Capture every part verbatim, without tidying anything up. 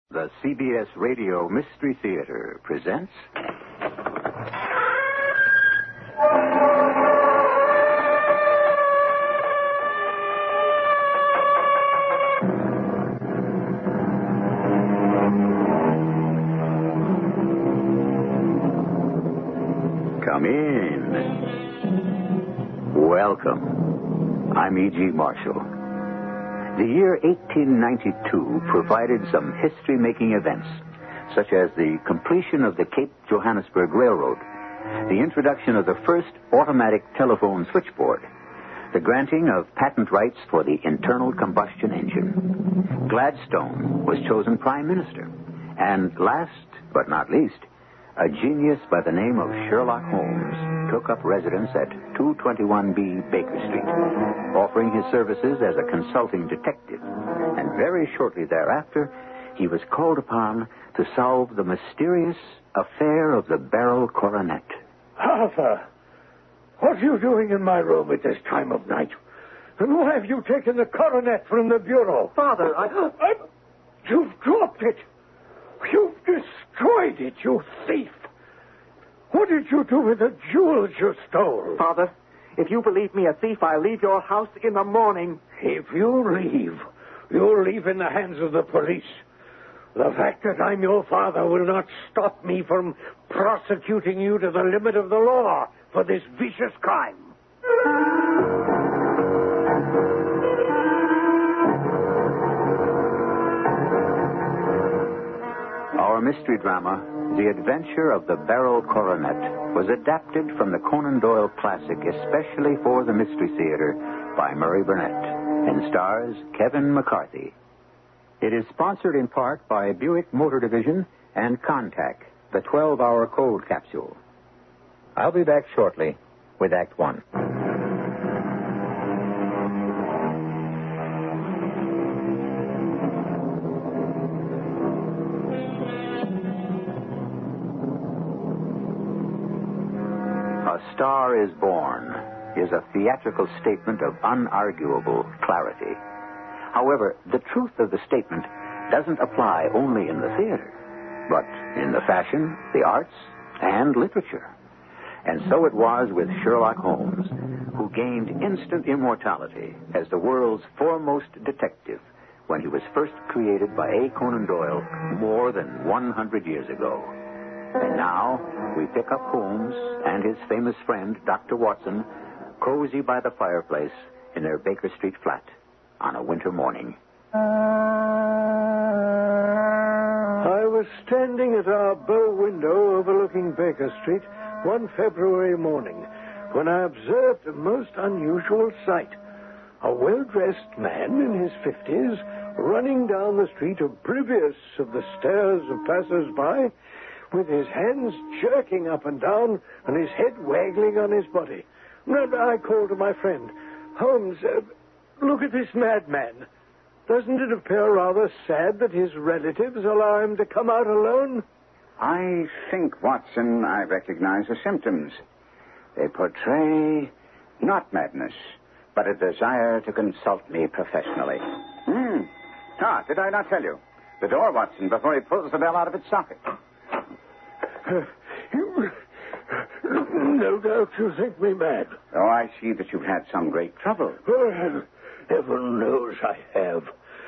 The C B S Radio Mystery Theater presents... Come in. Welcome. I'm E G. Marshall. The year eighteen ninety-two provided some history-making events, such as the completion of the Cape Johannesburg Railroad, the introduction of the first automatic telephone switchboard, the granting of patent rights for the internal combustion engine. Gladstone was chosen prime minister, and last but not least, a genius by the name of Sherlock Holmes took up residence at two twenty-one B Baker Street, offering his services as a consulting detective. And very shortly thereafter, he was called upon to solve the mysterious affair of the Beryl Coronet. Arthur, what are you doing in my room at this time of night? And why have you taken the coronet from the bureau? Father, I... I... You've dropped it. You've destroyed it, you thief. What did you do with the jewels you stole? Father, if you believe me a thief, I'll leave your house in the morning. If you leave, you'll leave in the hands of the police. The fact that I'm your father will not stop me from prosecuting you to the limit of the law for this vicious crime. Our mystery drama, The Adventure of the Beryl Coronet, was adapted from the Conan Doyle classic especially for the Mystery Theater by Murray Burnett and stars Kevin McCarthy. It is sponsored in part by Buick Motor Division and Contact, the twelve-hour cold capsule. I'll be back shortly with Act One. A Star is Born is a theatrical statement of unarguable clarity. However, the truth of the statement doesn't apply only in the theater, but in the fashion, the arts, and literature. And so it was with Sherlock Holmes, who gained instant immortality as the world's foremost detective when he was first created by A. Conan Doyle more than one hundred years ago. And now, we pick up Holmes and his famous friend, Doctor Watson, cozy by the fireplace in their Baker Street flat on a winter morning. I was standing at our bow window overlooking Baker Street one February morning when I observed a most unusual sight. A well-dressed man in his fifties running down the street oblivious of the stares of passers-by, with his hands jerking up and down and his head waggling on his body. I called to my friend, Holmes, uh, look at this madman. Doesn't it appear rather sad that his relatives allow him to come out alone? I think, Watson, I recognize the symptoms. They portray not madness, but a desire to consult me professionally. Hmm. Ah, did I not tell you? The door, Watson, before he pulls the bell out of its socket. Uh, you, no doubt you think me mad. Oh, I see that you've had some great trouble. Well, heaven knows I have.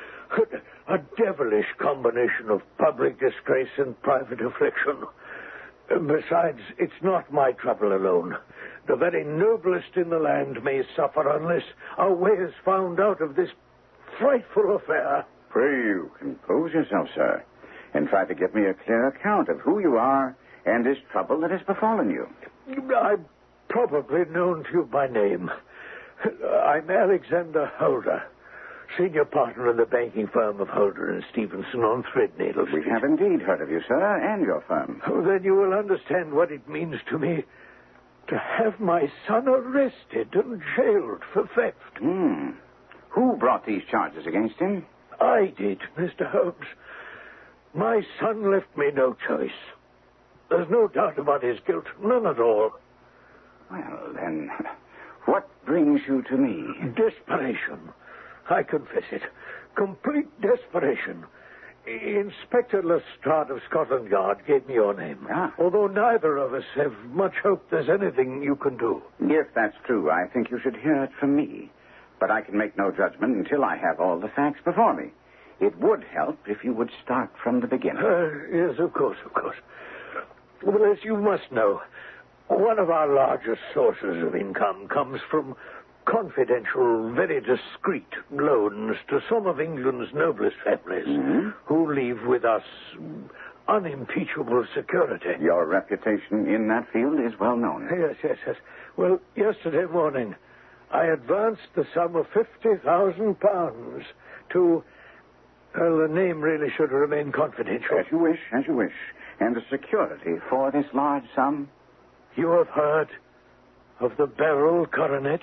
A devilish combination of public disgrace and private affliction. Besides, it's not my trouble alone. The very noblest in the land may suffer unless a way is found out of this frightful affair. Pray you compose yourself, sir, and try to give me a clear account of who you are and this trouble that has befallen you. I'm probably known to you by name. I'm Alexander Holder, senior partner in the banking firm of Holder and Stevenson on Threadneedle Street. We have indeed heard of you, sir, and your firm. Oh, then you will understand what it means to me to have my son arrested and jailed for theft. Hmm. Who brought these charges against him? I did, Mister Holmes. My son left me no choice. There's no doubt about his guilt, none at all. Well, then, what brings you to me? Desperation. I confess it. Complete desperation. Inspector Lestrade of Scotland Yard gave me your name. Ah. Although neither of us have much hope there's anything you can do. If that's true, I think you should hear it from me. But I can make no judgment until I have all the facts before me. It would help if you would start from the beginning. Uh, yes, of course, of course. Well, as you must know, one of our largest sources of income comes from confidential, very discreet loans to some of England's noblest families Mm-hmm. who leave with us unimpeachable security. Your reputation in that field is well known. Yes, yes, yes. Well, yesterday morning, I advanced the sum of fifty thousand pounds to... Well, the name really should remain confidential. As you wish, as you wish. And the security for this large sum? You have heard of the Beryl coronet?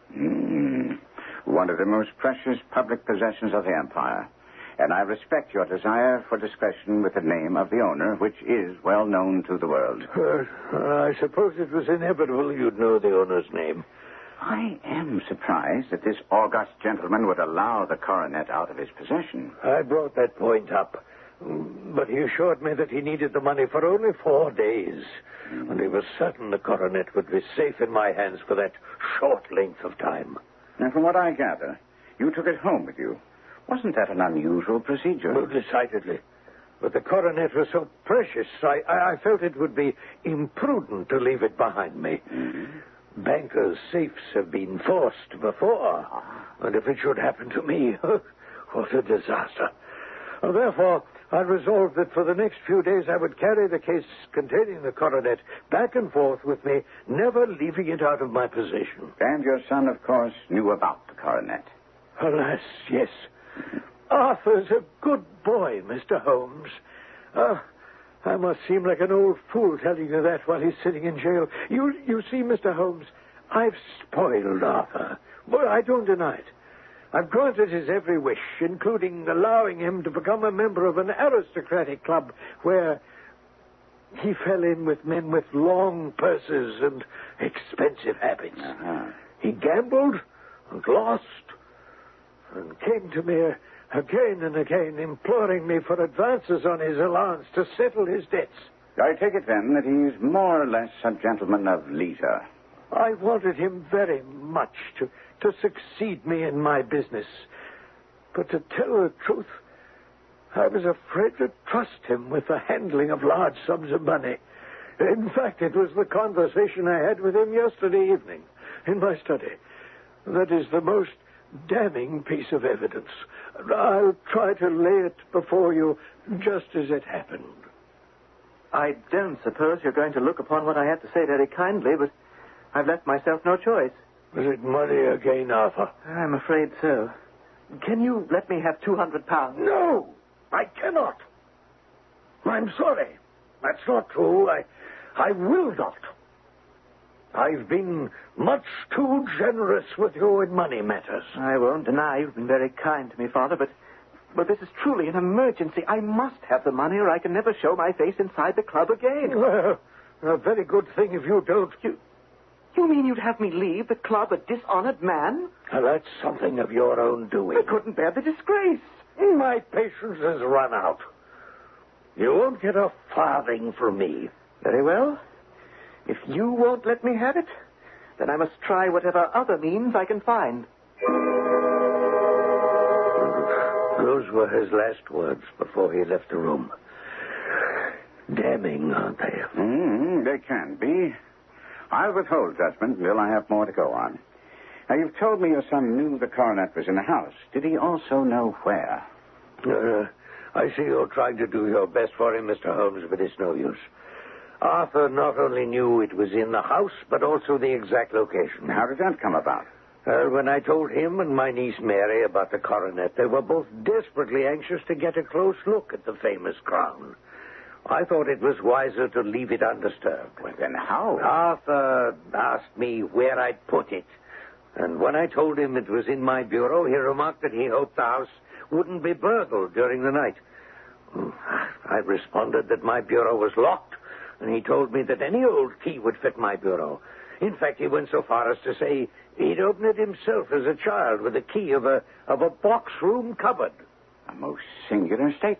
Mm. One of the most precious public possessions of the Empire. And I respect your desire for discretion with the name of the owner, which is well known to the world. Uh, I suppose it was inevitable you'd know the owner's name. I am surprised that this august gentleman would allow the coronet out of his possession. I brought that point up. But he assured me that he needed the money for only four days. Mm. And he was certain the coronet would be safe in my hands for that short length of time. And from what I gather, you took it home with you. Wasn't that an unusual procedure? Well, decidedly. But the coronet was so precious, I, I felt it would be imprudent to leave it behind me. Mm-hmm. Bankers' safes have been forced before. And if it should happen to me, what a disaster. Therefore, I resolved that for the next few days I would carry the case containing the coronet back and forth with me, never leaving it out of my possession. And your son, of course, knew about the coronet. Alas, yes. Arthur's a good boy, Mister Holmes. Uh, I must seem like an old fool telling you that while he's sitting in jail. You, you see, Mister Holmes, I've spoiled Arthur. Well, I don't deny it. I've granted his every wish, including allowing him to become a member of an aristocratic club where he fell in with men with long purses and expensive habits. Uh-huh. He gambled and lost and came to me again and again, imploring me for advances on his allowance to settle his debts. I take it, then, that he's more or less a gentleman of leisure. I wanted him very much to, to succeed me in my business. But to tell the truth, I was afraid to trust him with the handling of large sums of money. In fact, it was the conversation I had with him yesterday evening in my study. That is the most damning piece of evidence. I'll try to lay it before you just as it happened. I don't suppose you're going to look upon what I had to say very kindly, but I've left myself no choice. Was it money again, Arthur? I'm afraid so. Can you let me have two hundred pounds? No, I cannot. I'm sorry. That's not true. I, I will not. I've been much too generous with you in money matters. I won't deny you've been very kind to me, Father, but, but this is truly an emergency. I must have the money or I can never show my face inside the club again. Well, a very good thing if you don't. You, you mean you'd have me leave the club a dishonored man? Well, that's something of your own doing. I couldn't bear the disgrace. My patience has run out. You won't get a farthing from me. Very well. If you won't let me have it, then I must try whatever other means I can find. Those were his last words before he left the room. Damning, aren't they? Mm, they can be. I'll withhold judgment until I have more to go on. Now, you've told me your son knew the coronet was in the house. Did he also know where? Uh, I see you're trying to do your best for him, Mister Holmes, but it's no use. Arthur not only knew it was in the house, but also the exact location. How did that come about? Uh, when I told him and my niece Mary about the coronet, they were both desperately anxious to get a close look at the famous crown. I thought it was wiser to leave it undisturbed. Well, then how? Arthur asked me where I'd put it. And when I told him it was in my bureau, he remarked that he hoped the house wouldn't be burgled during the night. I responded that my bureau was locked, and he told me that any old key would fit my bureau. In fact, he went so far as to say he'd opened it himself as a child with the key of a of a box room cupboard. A most singular statement.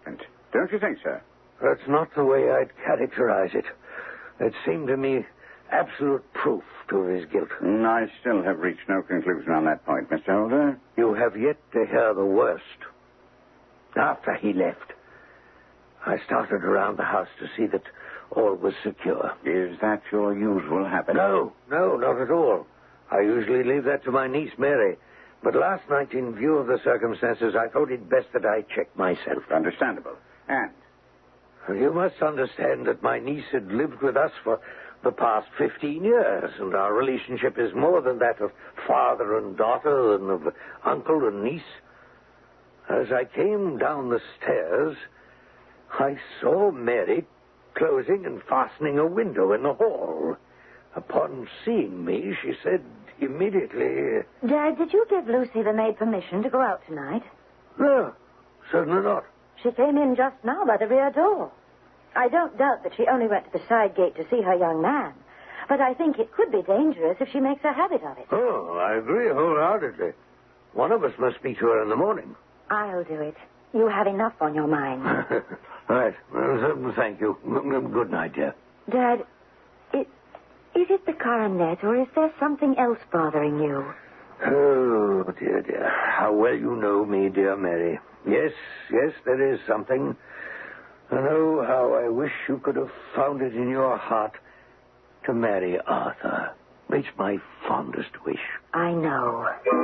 Don't you think, sir? That's not the way I'd characterize it. It seemed to me absolute proof to his guilt. Mm, I still have reached no conclusion on that point, Mister Holder. You have yet to hear the worst. After he left, I started around the house to see that all was secure. Is that your usual habit? No, no, not at all. I usually leave that to my niece, Mary. But last night, in view of the circumstances, I thought it best that I check myself. Understandable. And? You must understand that my niece had lived with us for the past fifteen years, and our relationship is more than that of father and daughter and of uncle and niece. As I came down the stairs, I saw Mary closing and fastening a window in the hall. Upon seeing me, she said immediately... Dad, did you give Lucy the maid permission to go out tonight? No, certainly not. She came in just now by the rear door. I don't doubt that she only went to the side gate to see her young man. But I think it could be dangerous if she makes a habit of it. Oh, I agree wholeheartedly. One of us must speak to her in the morning. I'll do it. You have enough on your mind. Right. Well, thank you. Good night, dear. Dad, it, is it the coronet, or is there something else bothering you? Oh, dear, dear. How well you know me, dear Mary. Yes, yes, there is something. And oh, how I wish you could have found it in your heart to marry Arthur. It's my fondest wish. I know.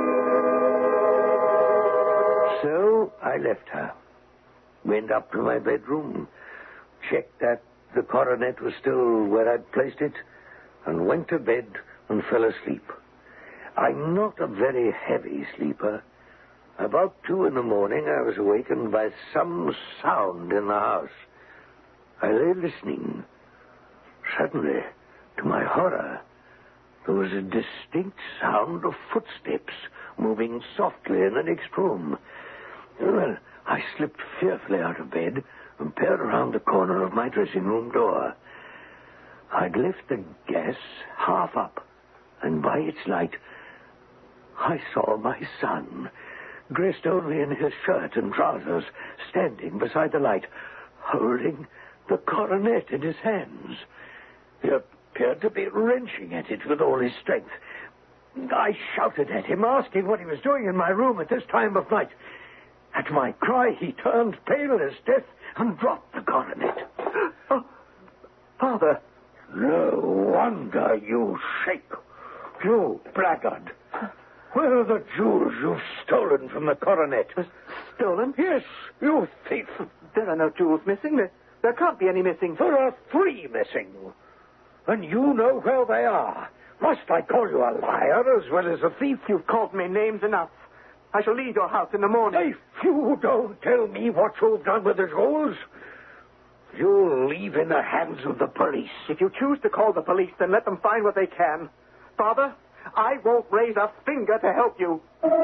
So I left her, went up to my bedroom, checked that the coronet was still where I'd placed it, and went to bed and fell asleep. I'm not a very heavy sleeper. About two in the morning, I was awakened by some sound in the house. I lay listening. Suddenly, to my horror, there was a distinct sound of footsteps moving softly in the next room. Well, I slipped fearfully out of bed and peered around the corner of my dressing room door. I'd left the gas half up, and by its light, I saw my son, dressed only in his shirt and trousers, standing beside the light, holding the coronet in his hands. He appeared to be wrenching at it with all his strength. I shouted at him, asking what he was doing in my room at this time of night. At my cry, he turned pale as death and dropped the coronet. Oh, Father. No wonder you shake. You blackguard. Where are the jewels you've stolen from the coronet? Uh, stolen? Yes, you thief. There are no jewels missing. There, there can't be any missing. There are three missing. And you know where they are. Must I call you a liar as well as a thief? You've called me names enough. I shall leave your house in the morning. If you don't tell me what you've done with the jewels, you'll leave in the hands of the police. If you choose to call the police, then let them find what they can. Father, I won't raise a finger to help you.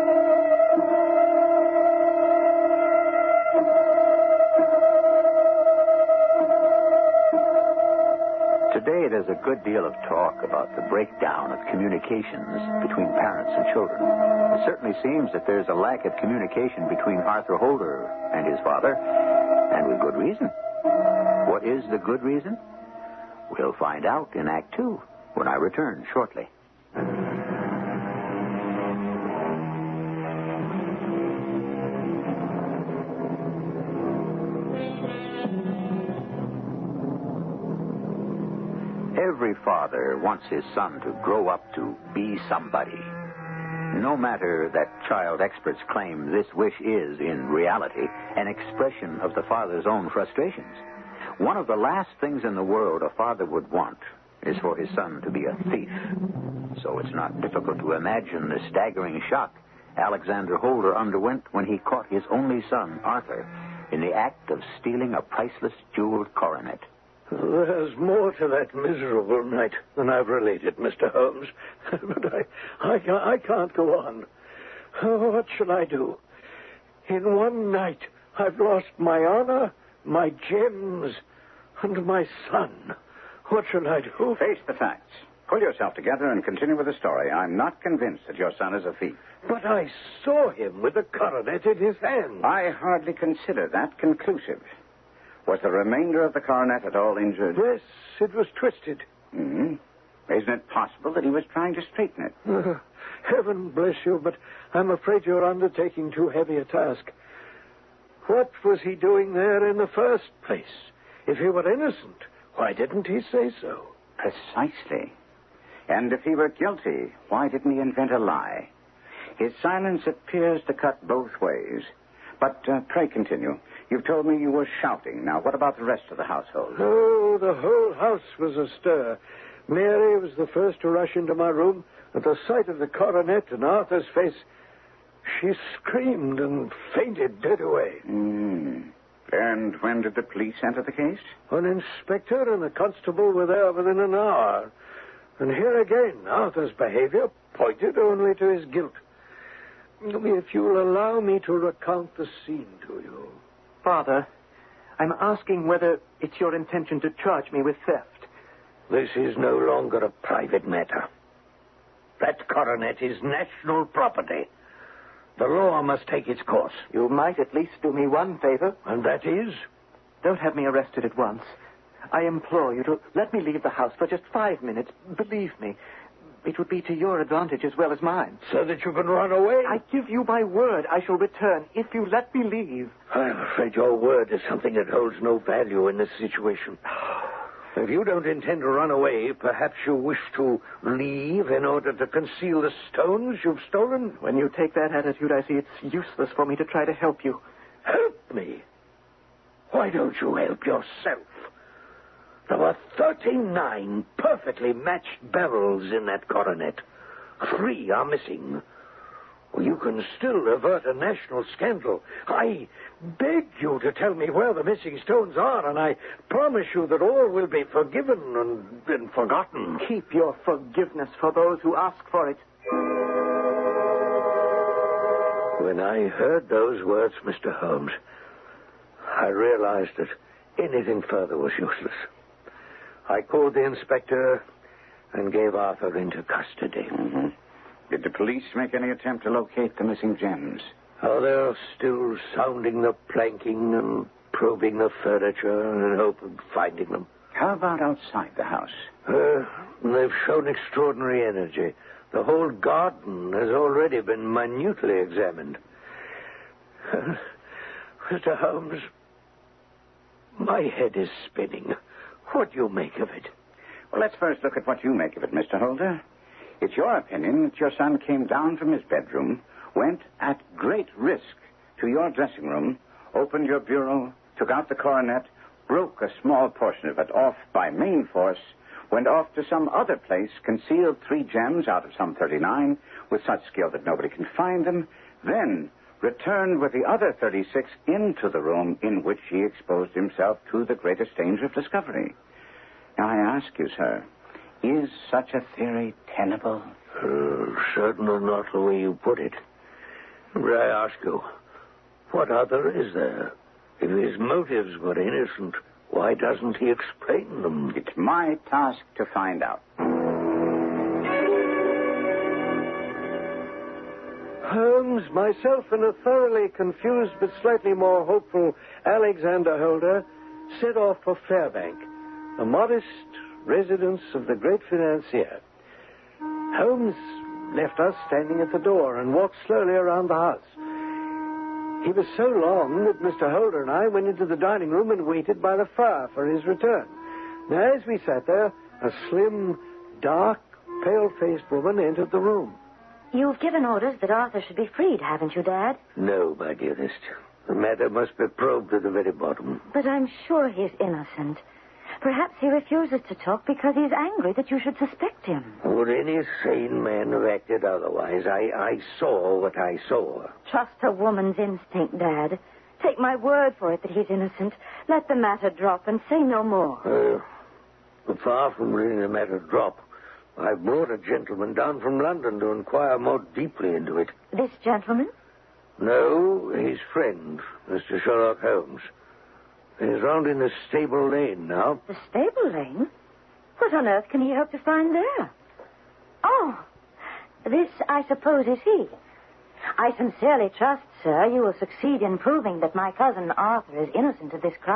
Today, there's a good deal of talk about the breakdown of communications between parents and children. It certainly seems that there's a lack of communication between Arthur Holder and his father, and with good reason. What is the good reason? We'll find out in Act Two, when I return shortly. Every father wants his son to grow up to be somebody. No matter that child experts claim this wish is, in reality, an expression of the father's own frustrations. One of the last things in the world a father would want is for his son to be a thief. So it's not difficult to imagine the staggering shock Alexander Holder underwent when he caught his only son, Arthur, in the act of stealing a priceless jeweled coronet. There's more to that miserable night than I've related, Mister Holmes. But I, I, can't, I can't go on. Oh, what shall I do? In one night, I've lost my honor, my gems, and my son. What shall I do? Face the facts. Pull yourself together and continue with the story. I'm not convinced that your son is a thief. But I saw him with the coronet in his hand. I hardly consider that conclusive. Was the remainder of the coronet at all injured? Yes, it was twisted. Mm-hmm. Isn't it possible that he was trying to straighten it? Uh, heaven bless you, but I'm afraid you're undertaking too heavy a task. What was he doing there in the first place? If he were innocent, why didn't he say so? Precisely. And if he were guilty, why didn't he invent a lie? His silence appears to cut both ways. But uh, pray continue. You've told me you were shouting. Now, what about the rest of the household? Oh, the whole house was astir. Mary was the first to rush into my room. At the sight of the coronet and Arthur's face, she screamed and fainted dead away. Mm. And when did the police enter the case? An inspector and a constable were there within an hour. And here again, Arthur's behavior pointed only to his guilt. If you'll allow me to recount the scene to you. Father, I'm asking whether it's your intention to charge me with theft. This is no longer a private matter. That coronet is national property. The law must take its course. You might at least do me one favor. And that is? Don't have me arrested at once. I implore you to let me leave the house for just five minutes. Believe me, it would be to your advantage as well as mine. So that you can run away? I give you my word I shall return if you let me leave. I'm afraid your word is something that holds no value in this situation. If you don't intend to run away, perhaps you wish to leave in order to conceal the stones you've stolen? When you take that attitude, I see it's useless for me to try to help you. Help me? Why don't you help yourself? There were thirty-nine perfectly matched barrels in that coronet. Three are missing. You can still avert a national scandal. I beg you to tell me where the missing stones are, and I promise you that all will be forgiven and, and forgotten. Keep your forgiveness for those who ask for it. When I heard those words, Mister Holmes, I realized that anything further was useless. I called the inspector and gave Arthur into custody. Mm-hmm. Did the police make any attempt to locate the missing gems? Oh, they're still sounding the planking and probing the furniture in hope of finding them. How about outside the house? Uh, they've shown extraordinary energy. The whole garden has already been minutely examined. Mister Holmes, my head is spinning. What do you make of it? Well, let's first look at what you make of it, Mister Holder. It's your opinion that your son came down from his bedroom, went at great risk to your dressing room, opened your bureau, took out the coronet, broke a small portion of it off by main force, went off to some other place, concealed three gems out of some thirty-nine with such skill that nobody can find them, then returned with the other thirty-six into the room in which he exposed himself to the greatest danger of discovery. Now, I ask you, sir, is such a theory tenable? Uh, certainly not the way you put it. But I ask you, what other is there? If his motives were innocent, why doesn't he explain them? It's my task to find out. Holmes, myself, and a thoroughly confused but slightly more hopeful Alexander Holder set off for Fairbank, a modest residence of the great financier. Holmes left us standing at the door and walked slowly around the house. He was so long that Mister Holder and I went into the dining room and waited by the fire for his return. Now, as we sat there, a slim, dark, pale-faced woman entered the room. You've given orders that Arthur should be freed, haven't you, Dad? No, my dearest. The matter must be probed to the very bottom. But I'm sure he's innocent. Perhaps he refuses to talk because he's angry that you should suspect him. Would any sane man have acted otherwise? I, I saw what I saw. Trust a woman's instinct, Dad. Take my word for it that he's innocent. Let the matter drop and say no more. Uh, far from letting the matter drop, I brought a gentleman down from London to inquire more deeply into it. This gentleman? No, his friend, Mister Sherlock Holmes. He's round in the stable lane now. The stable lane? What on earth can he hope to find there? Oh, this, I suppose, is he. I sincerely trust, sir, you will succeed in proving that my cousin Arthur is innocent of this crime.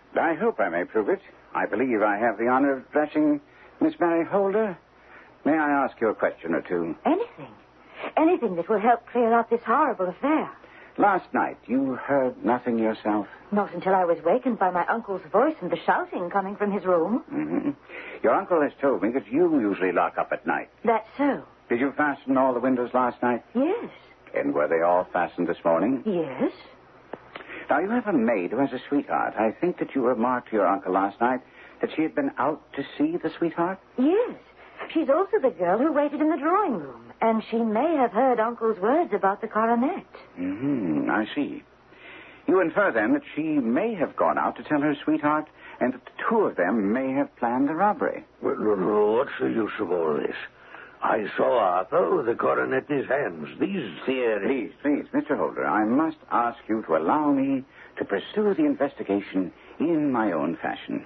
I hope I may prove it. I believe I have the honor of addressing Miss Mary Holder. May I ask you a question or two? Anything. Anything that will help clear up this horrible affair. Last night, you heard nothing yourself? Not until I was wakened by my uncle's voice and the shouting coming from his room. Mm-hmm. Your uncle has told me that you usually lock up at night. That's so. Did you fasten all the windows last night? Yes. And were they all fastened this morning? Yes. Now, you have a maid who has a sweetheart. I think that you remarked to your uncle last night that she had been out to see the sweetheart? Yes. She's also the girl who waited in the drawing room, and she may have heard Uncle's words about the coronet. Mm-hmm, I see. You infer, then, that she may have gone out to tell her sweetheart, and that the two of them may have planned the robbery. Well, no, no, what's the use of all this? I saw Arthur with the coronet in his hands. These theories... Please, please, Mister Holder, I must ask you to allow me to pursue the investigation in my own fashion.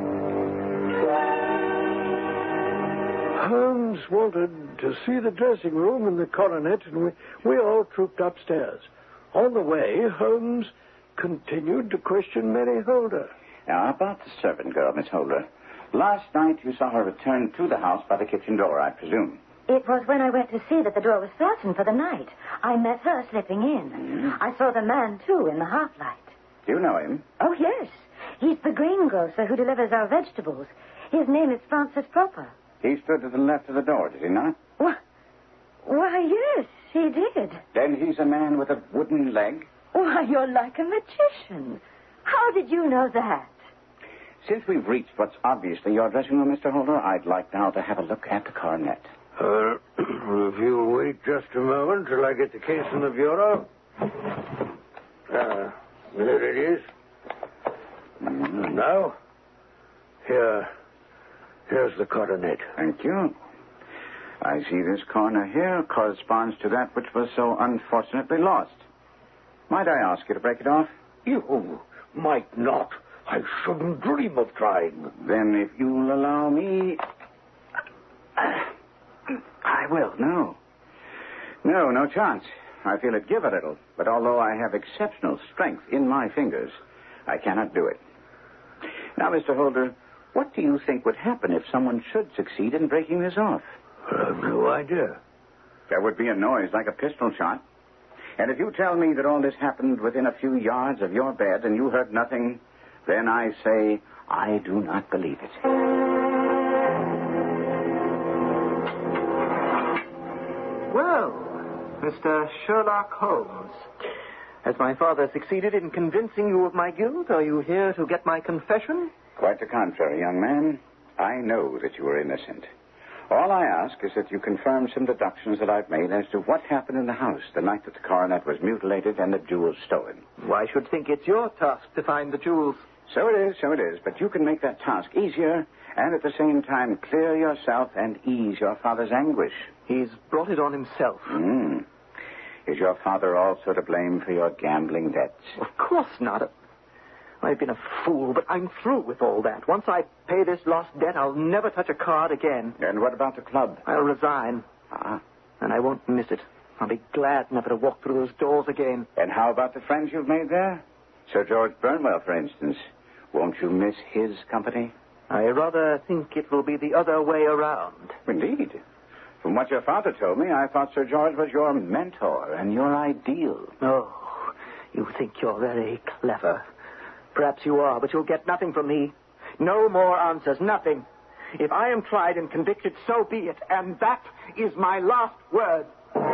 Holmes wanted to see the dressing room and the coronet, and we, we all trooped upstairs. On the way, Holmes continued to question Mary Holder. Now, about the servant girl, Miss Holder. Last night you saw her return to the house by the kitchen door, I presume. It was when I went to see that the door was fastened for the night. I met her slipping in. Mm. I saw the man, too, in the half-light. Do you know him? Oh, yes. He's the greengrocer who delivers our vegetables. His name is Francis Proper. He stood to the left of the door, did he not? Why, why, yes, he did. Then he's a man with a wooden leg? Why, you're like a magician. How did you know that? Since we've reached what's obviously your dressing room, Mister Holder, I'd like now to have a look at the coronet. Uh, if you'll wait just a moment till I get the case in the bureau. Uh, there it is. Mm-hmm. Now, here, here's the coronet. Thank you. I see this corner here corresponds to that which was so unfortunately lost. Might I ask you to break it off? You might not. I shouldn't dream of trying. Then if you'll allow me... I will. No. No, no chance. I feel it give a little, but although I have exceptional strength in my fingers, I cannot do it. Now, Mister Holder, what do you think would happen if someone should succeed in breaking this off? I have no idea. There would be a noise like a pistol shot. And if you tell me that all this happened within a few yards of your bed and you heard nothing, then I say I do not believe it. Well, Mister Sherlock Holmes, has my father succeeded in convincing you of my guilt? Are you here to get my confession? Quite the contrary, young man. I know that you are innocent. All I ask is that you confirm some deductions that I've made as to what happened in the house the night that the coronet was mutilated and the jewels stolen. Well, I should think it's your task to find the jewels. So it is, so it is. But you can make that task easier and at the same time clear yourself and ease your father's anguish. He's brought it on himself. Mm. Is your father also to blame for your gambling debts? Of course not. I've been a fool, but I'm through with all that. Once I pay this lost debt, I'll never touch a card again. And what about the club? I'll resign. Ah. And I won't miss it. I'll be glad never to walk through those doors again. And how about the friends you've made there? Sir George Burnwell, for instance. Won't you miss his company? I rather think it will be the other way around. Indeed. From what your father told me, I thought Sir George was your mentor and your ideal. Oh, you think you're very clever. Perhaps you are, but you'll get nothing from me. No more answers, nothing. If I am tried and convicted, so be it. And that is my last word.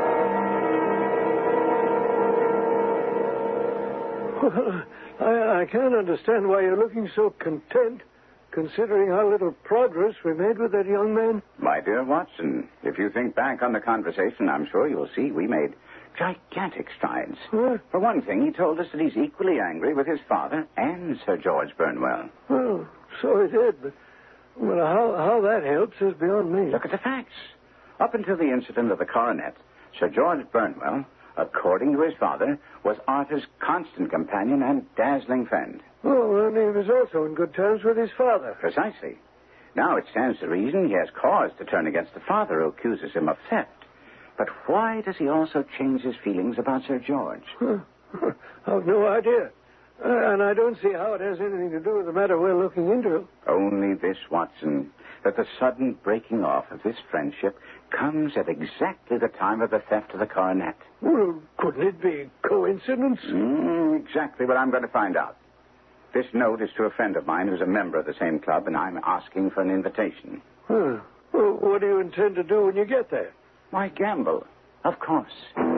Well, I, I can't understand why you're looking so content, considering how little progress we made with that young man. My dear Watson, if you think back on the conversation, I'm sure you'll see we made gigantic strides. Huh? For one thing, he told us that he's equally angry with his father and Sir George Burnwell. Well, so he did, but well, how, how that helps is beyond me. Look at the facts. Up until the incident of the coronet, Sir George Burnwell, according to his father, was Arthur's constant companion and dazzling friend. Oh, and he was also in good terms with his father. Precisely. Now it stands to reason he has cause to turn against the father who accuses him of theft. But why does he also change his feelings about Sir George? Huh. I've no idea. Uh, and I don't see how it has anything to do with the matter we're looking into. Only this, Watson, that the sudden breaking off of this friendship comes at exactly the time of the theft of the coronet. Well, couldn't it be coincidence? Mm, exactly what I'm going to find out. This note is to a friend of mine who's a member of the same club, and I'm asking for an invitation. Huh. Well, what do you intend to do when you get there? Why, gamble. Of course.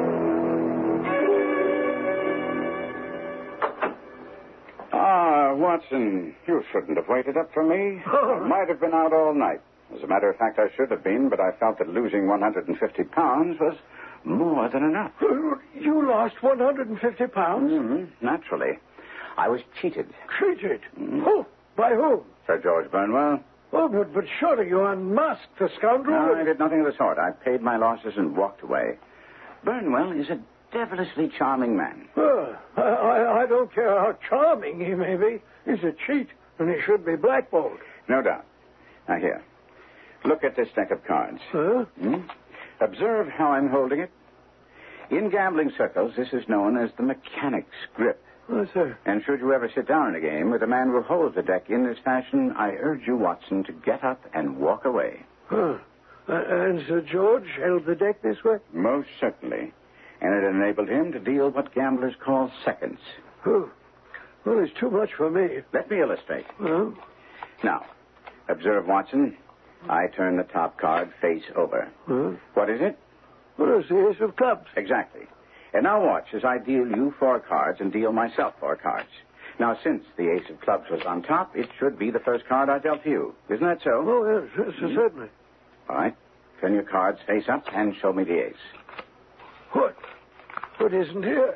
Ah, Watson, you shouldn't have waited up for me. Oh. I might have been out all night. As a matter of fact, I should have been, but I felt that losing one hundred fifty pounds was more than enough. You lost one hundred fifty pounds? Mm-hmm. Naturally. I was cheated. Cheated? Mm-hmm. Oh, by whom? Sir George Burnwell. Oh, but, but surely you unmasked the scoundrel. No, I did nothing of the sort. I paid my losses and walked away. Burnwell is a devilishly charming man. Oh, I, I, I don't care how charming he may be. He's a cheat, and he should be blackballed. No doubt. Now, here. Look at this deck of cards. Huh? Hmm? Observe how I'm holding it. In gambling circles, this is known as the mechanic's grip. Oh, sir. And should you ever sit down in a game with a man who holds the deck in this fashion, I urge you, Watson, to get up and walk away. Huh. Uh, and Sir George held the deck this way? Most certainly. And it enabled him to deal what gamblers call seconds. Oh. Well, it's too much for me. Let me illustrate. Well? Now, observe, Watson. I turn the top card face over. Huh? What is it? Well, it's the ace of clubs. Exactly. And now watch as I deal you four cards and deal myself four cards. Now, since the ace of clubs was on top, it should be the first card I dealt to you. Isn't that so? Oh, yes, yes, Mm-hmm. certainly. All right. Turn your cards face up and show me the ace. What? What isn't here?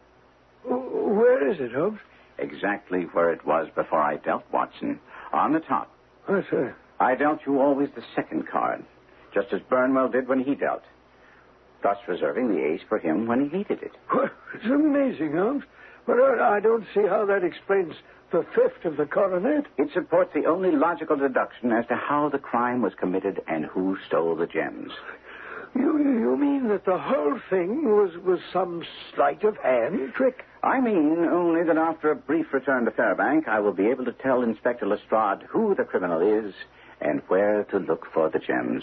W- Where is it, Holmes? Exactly where it was before I dealt, Watson. On the top. Oh, sir. I dealt you always the second card, just as Burnwell did when he dealt, thus reserving the ace for him when he needed it. Well, it's amazing, Holmes. But I I don't see how that explains the theft of the coronet. It supports the only logical deduction as to how the crime was committed and who stole the gems. You you mean that the whole thing was, was some sleight of hand trick? I mean only that after a brief return to Fairbank, I will be able to tell Inspector Lestrade who the criminal is and where to look for the gems.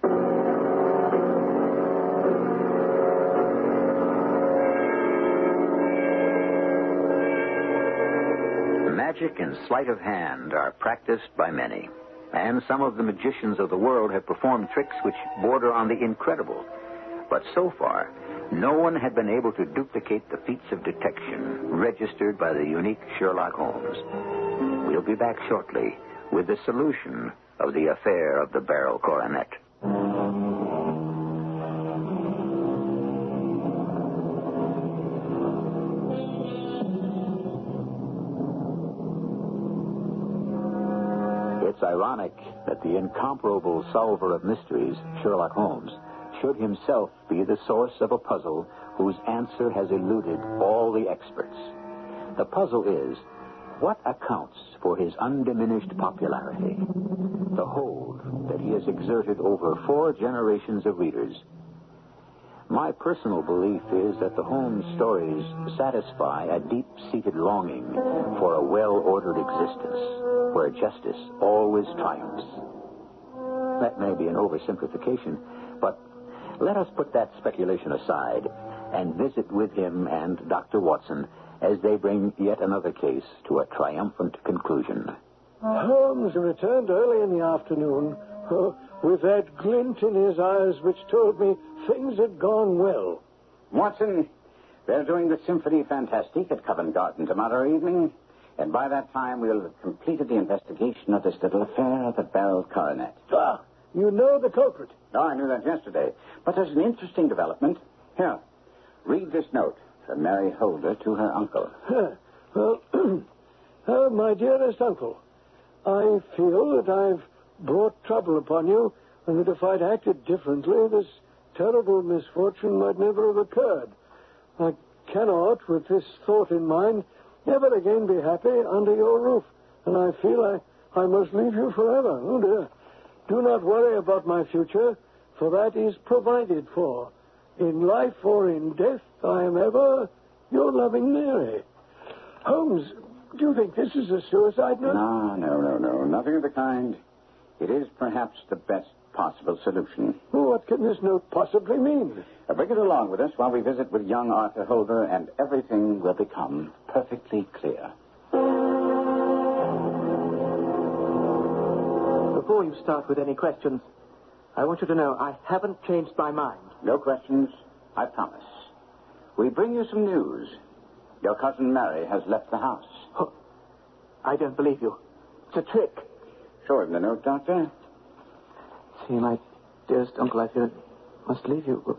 Magic and sleight of hand are practiced by many, and some of the magicians of the world have performed tricks which border on the incredible. But so far, no one had been able to duplicate the feats of detection registered by the unique Sherlock Holmes. We'll be back shortly with the solution of the affair of the barrel coronet. It's ironic that the incomparable solver of mysteries, Sherlock Holmes, should himself be the source of a puzzle whose answer has eluded all the experts. The puzzle is, what accounts for his undiminished popularity? The hold that he has exerted over four generations of readers. My personal belief is that the Holmes stories satisfy a deep-seated longing for a well-ordered existence, where justice always triumphs. That may be an oversimplification, but let us put that speculation aside and visit with him and Doctor Watson as they bring yet another case to a triumphant conclusion. Holmes returned early in the afternoon uh, with that glint in his eyes which told me things had gone well. Watson, they're doing the Symphony Fantastique at Covent Garden tomorrow evening, and by that time we'll have completed the investigation of this little affair of the Bell coronet. Ah, you know the culprit. Oh, I knew that yesterday. But there's an interesting development. Here, read this note from Mary Holder to her uncle. Huh. Well, uh, my dearest uncle, I feel that I've brought trouble upon you, and that if I'd acted differently, this terrible misfortune might never have occurred. I cannot, with this thought in mind, never again be happy under your roof, and I feel I, I must leave you forever. Oh, dear. Do not worry about my future, for that is provided for. In life or in death, I am ever your loving Mary. Holmes, do you think this is a suicide note? No, no, no, no. Nothing of the kind. It is perhaps the best possible solution. Well, what can this note possibly mean? Now, bring it along with us while we visit with young Arthur Holder, and everything will become perfectly clear. Before you start with any questions, I want you to know I haven't changed my mind. No questions, I promise. We bring you some news. Your cousin Mary has left the house. Oh, I don't believe you. It's a trick. Show him the note, Doctor. See, my dearest uncle, I fear I must leave you.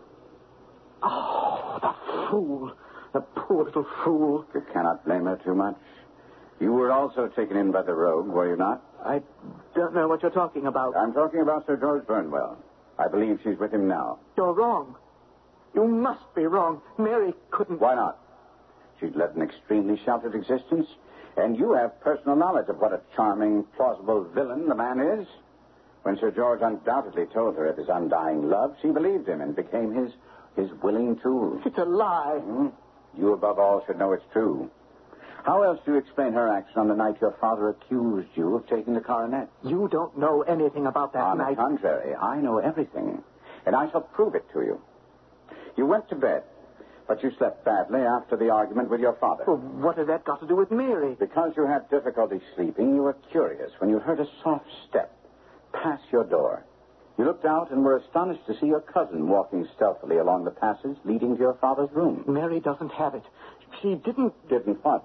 Oh, the fool. The poor little fool. You cannot blame her too much. You were also taken in by the rogue, were you not? I don't know what you're talking about. I'm talking about Sir George Burnwell. I believe she's with him now. You're wrong. You must be wrong. Mary couldn't... Why not? She'd led an extremely sheltered existence, and you have personal knowledge of what a charming, plausible villain the man is. When Sir George undoubtedly told her of his undying love, she believed him and became his his willing tool. It's a lie. Hmm? You, above all, should know it's true. How else do you explain her action on the night your father accused you of taking the coronet? You don't know anything about that on night. On the contrary, I know everything, and I shall prove it to you. You went to bed, but you slept badly after the argument with your father. Well, what has that got to do with Mary? Because you had difficulty sleeping, you were curious when you heard a soft step pass your door. You looked out and were astonished to see your cousin walking stealthily along the passage leading to your father's room. Mary doesn't have it. She didn't... Didn't what?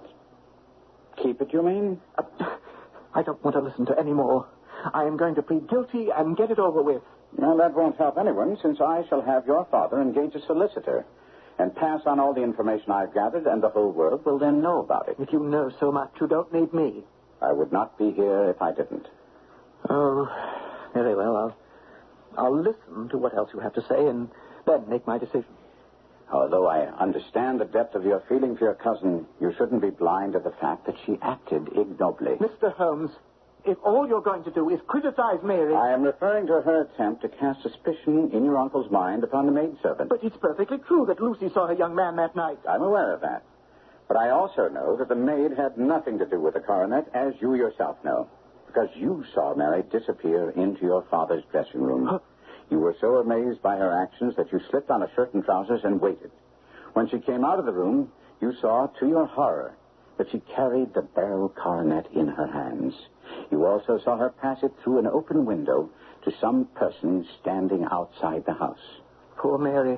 Keep it, you mean? Uh, I don't want to listen to any more. I am going to plead guilty and get it over with. Well, that won't help anyone, since I shall have your father engage a solicitor and pass on all the information I've gathered, and the whole world will then know about it. If you know so much, you don't need me. I would not be here if I didn't. Oh, very well. I'll, I'll listen to what else you have to say and then make my decision. Although I understand the depth of your feeling for your cousin, you shouldn't be blind to the fact that she acted ignobly. Mister Holmes, if all you're going to do is criticize Mary... I am referring to her attempt to cast suspicion in your uncle's mind upon the maidservant. But it's perfectly true that Lucy saw her young man that night. I'm aware of that. But I also know that the maid had nothing to do with the coronet, as you yourself know. Because you saw Mary disappear into your father's dressing room. Huh? You were so amazed by her actions that you slipped on a shirt and trousers and waited. When she came out of the room, you saw, to your horror, that she carried the beryl coronet in her hands. You also saw her pass it through an open window to some person standing outside the house. Poor Mary.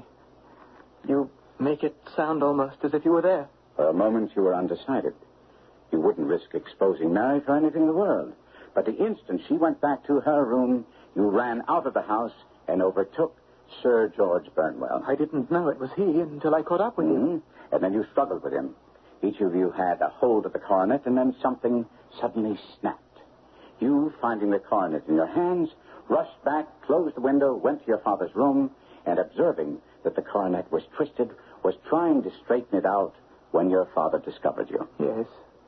You make it sound almost as if you were there. For a moment, you were undecided. You wouldn't risk exposing Mary for anything in the world. But the instant she went back to her room, you ran out of the house and overtook Sir George Burnwell. I didn't know it was he until I caught up with mm-hmm. him. And then you struggled with him. Each of you had a hold of the coronet, and then something suddenly snapped. You, finding the coronet in your hands, rushed back, closed the window, went to your father's room, and observing that the coronet was twisted, was trying to straighten it out when your father discovered you. Yes.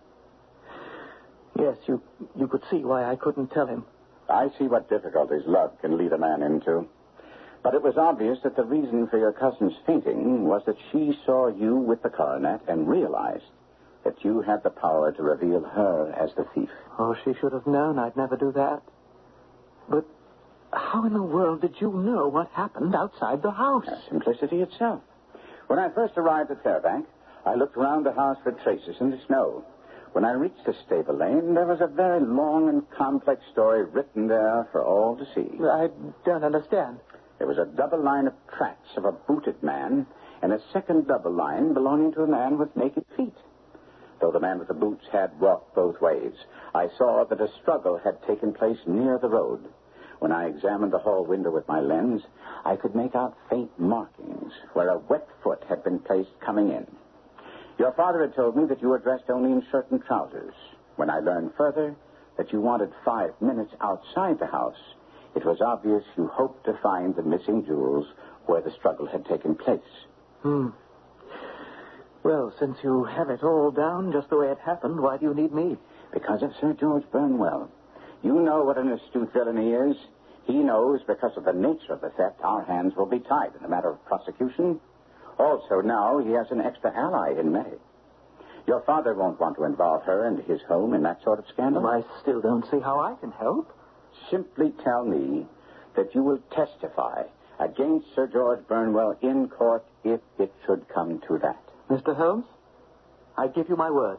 Yes, you you could see why I couldn't tell him. I see what difficulties love can lead a man into. But it was obvious that the reason for your cousin's fainting was that she saw you with the coronet and realized that you had the power to reveal her as the thief. Oh, she should have known I'd never do that. But how in the world did you know what happened outside the house? Uh, simplicity itself. When I first arrived at Fairbank, I looked around the house for traces in the snow. When I reached the stable lane, there was a very long and complex story written there for all to see. I don't understand. There was a double line of tracks of a booted man and a second double line belonging to a man with naked feet. Though the man with the boots had walked both ways, I saw that a struggle had taken place near the road. When I examined the hall window with my lens, I could make out faint markings where a wet foot had been placed coming in. Your father had told me that you were dressed only in shirt and trousers. When I learned further that you wanted five minutes outside the house, it was obvious you hoped to find the missing jewels where the struggle had taken place. Hmm. Well, since you have it all down just the way it happened, why do you need me? Because of Sir George Burnwell. You know what an astute villain he is. He knows, because of the nature of the theft, our hands will be tied in a matter of prosecution. Also, now he has an extra ally in May. Your father won't want to involve her and his home in that sort of scandal. Well, I still don't see how I can help. Simply tell me that you will testify against Sir George Burnwell in court if it should come to that. Mister Holmes, I give you my word.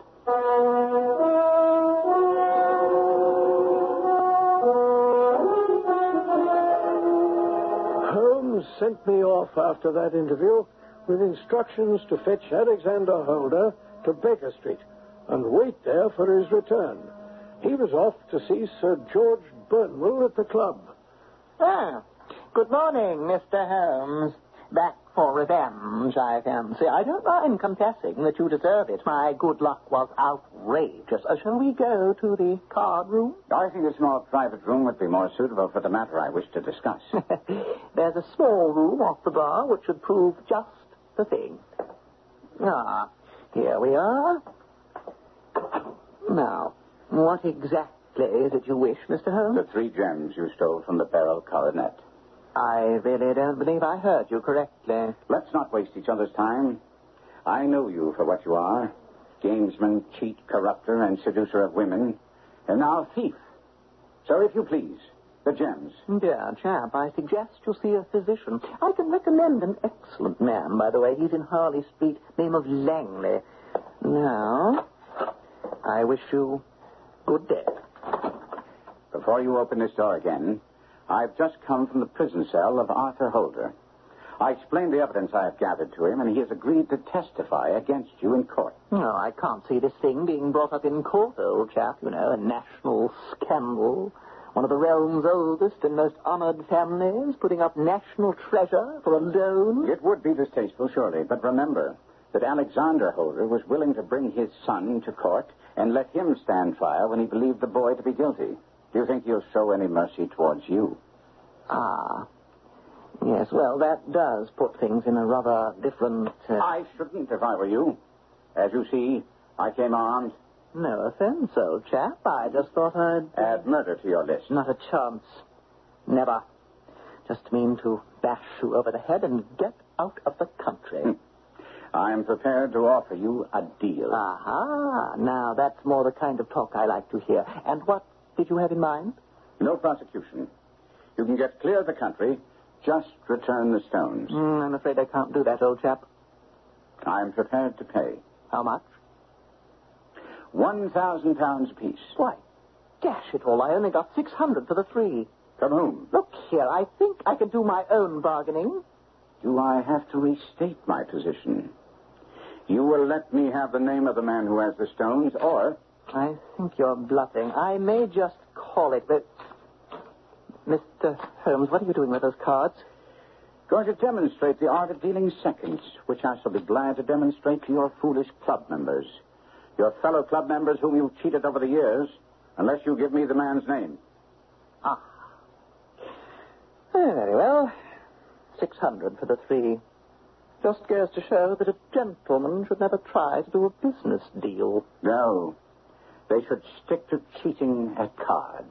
Holmes sent me off after that interview with instructions to fetch Alexander Holder to Baker Street and wait there for his return. He was off to see Sir George Burnwell at the club. Ah, good morning, Mister Holmes. Back for revenge, I fancy. I don't mind confessing that you deserve it. My good luck was outrageous. Uh, shall we go to the card room? I think a small private room would be more suitable for the matter I wish to discuss. There's a small room off the bar which should prove just the thing. Ah, here we are. Now, what exactly is it you wish, Mister Holmes? The three gems you stole from the Beryl coronet. I really don't believe I heard you correctly. Let's not waste each other's time. I know you for what you are. Gamesman, cheat, corrupter, and seducer of women. And now thief. So if you please, the gems. Dear chap, I suggest you see a physician. I can recommend an excellent man, by the way. He's in Harley Street, name of Langley. Now, I wish you good day. Before you open this door again, I've just come from the prison cell of Arthur Holder. I explained the evidence I have gathered to him, and he has agreed to testify against you in court. No, I can't see this thing being brought up in court, old chap. You know, a national scandal. One of the realm's oldest and most honored families putting up national treasure for a loan. It would be distasteful, surely, but remember that Alexander Holder was willing to bring his son to court and let him stand trial when he believed the boy to be guilty. Do you think he'll show any mercy towards you? Ah. Yes, well, that does put things in a rather different... Uh... I shouldn't if I were you. As you see, I came armed. No offense, old chap. I just thought I'd... Add murder to your list. Not a chance. Never. Just mean to bash you over the head and get out of the country. I'm prepared to offer you a deal. Aha. Now, that's more the kind of talk I like to hear. And what did you have in mind? No prosecution. You can get clear of the country. Just return the stones. Mm, I'm afraid I can't do that, old chap. I'm prepared to pay. How much? One thousand pounds apiece. Why, dash it all, I only got six hundred for the three. From whom? Look here, I think I can do my own bargaining. Do I have to restate my position? You will let me have the name of the man who has the stones, or... I think you're bluffing. I may just call it, but... Mister Holmes, what are you doing with those cards? Going to demonstrate the art of dealing seconds, which I shall be glad to demonstrate to your foolish club members. Your fellow club members whom you've cheated over the years, unless you give me the man's name. Ah. Oh, very well. Six hundred for the three. Just goes to show that a gentleman should never try to do a business deal. No. They should stick to cheating at cards.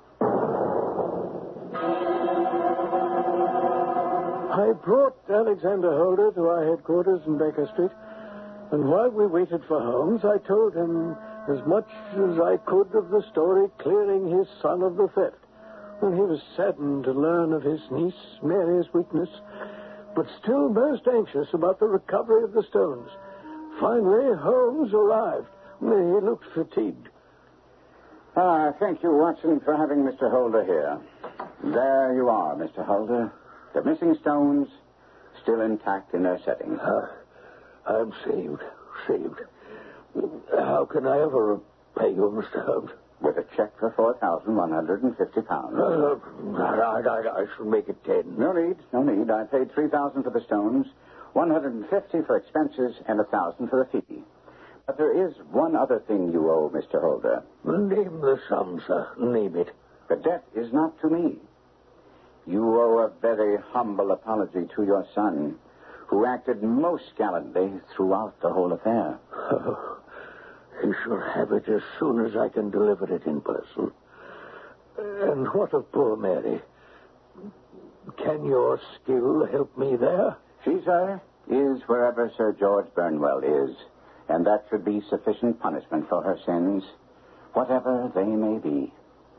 I brought Alexander Holder to our headquarters in Baker Street, and while we waited for Holmes, I told him as much as I could of the story clearing his son of the theft. And he was saddened to learn of his niece Mary's weakness, but still most anxious about the recovery of the stones. Finally, Holmes arrived. He looked fatigued. Ah, thank you, Watson, for having Mister Holder here. There you are, Mister Holder. The missing stones still intact in their setting. Uh, I'm saved, saved. How can I ever repay you, Mister Holmes? With a check for four thousand one hundred fifty pounds. Uh, I, I, I shall make it ten. No need, no need. I paid three thousand for the stones, one hundred fifty for expenses, and a thousand for the fee. But there is one other thing you owe, Mister Holder. Name the sum, sir. Name it. The debt is not to me. You owe a very humble apology to your son, who acted most gallantly throughout the whole affair. Oh, he shall have it as soon as I can deliver it in person. And what of poor Mary? Can your skill help me there? She, sir, is wherever Sir George Burnwell is, And that should be sufficient punishment for her sins, whatever they may be.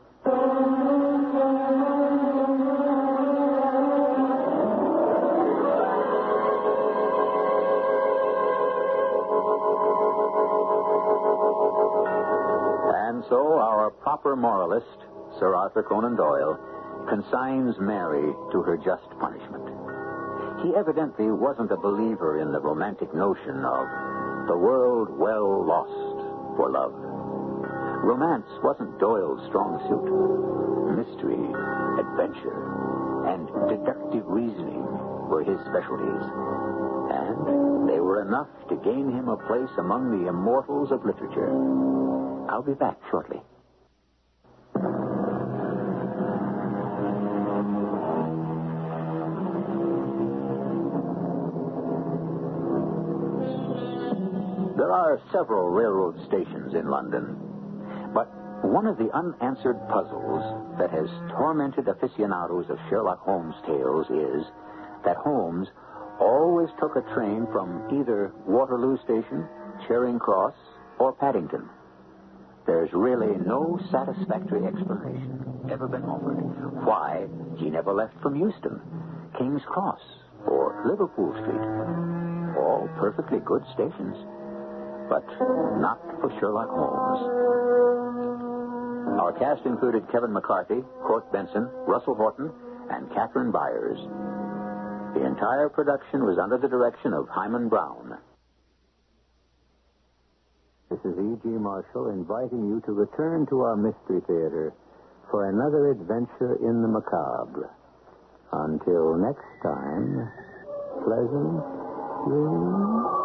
And so our proper moralist, Sir Arthur Conan Doyle, consigns Mary to her just punishment. He evidently wasn't a believer in the romantic notion of the world well lost for love. Romance wasn't Doyle's strong suit. Mystery, adventure, and deductive reasoning were his specialties. And they were enough to gain him a place among the immortals of literature. I'll be back shortly. There are several railroad stations in London, but one of the unanswered puzzles that has tormented aficionados of Sherlock Holmes tales is that Holmes always took a train from either Waterloo Station, Charing Cross, or Paddington. There's really no satisfactory explanation ever been offered why he never left from Euston, King's Cross, or Liverpool Street. All perfectly good stations, but not for Sherlock Holmes. Our cast included Kevin McCarthy, Court Benson, Russell Horton, and Catherine Byers. The entire production was under the direction of Hyman Brown. This is E G. Marshall inviting you to return to our Mystery Theater for another adventure in the macabre. Until next time, pleasant dreams.